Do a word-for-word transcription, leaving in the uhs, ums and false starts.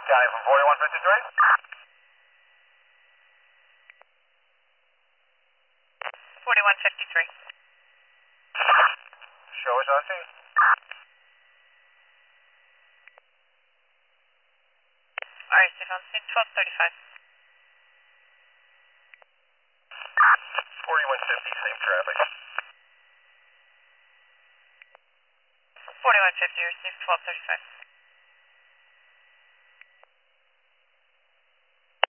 Guy from forty-one fifty-three. forty-one fifty-three. Show us R C. Alright, sit on scene twelve thirty-five. forty-one fifty, same traffic. forty-one fifty, received twelve thirty-five.